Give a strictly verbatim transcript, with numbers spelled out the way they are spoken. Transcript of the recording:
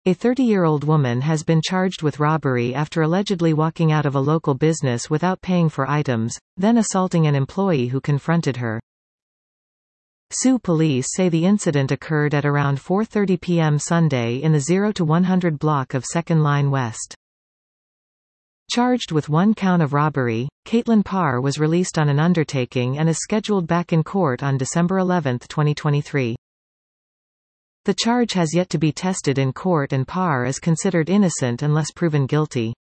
A thirty-year-old woman has been charged with robbery after allegedly walking out of a local business without paying for items, then assaulting an employee who confronted her. Sioux police say the incident occurred at around four thirty p m Sunday in the zero to one hundred block of Second Line West. Charged with one count of robbery, Caitlin Parr was released on an undertaking and is scheduled back in court on December eleventh twenty twenty-three. The charge has yet to be tested in court and Parr is considered innocent unless proven guilty.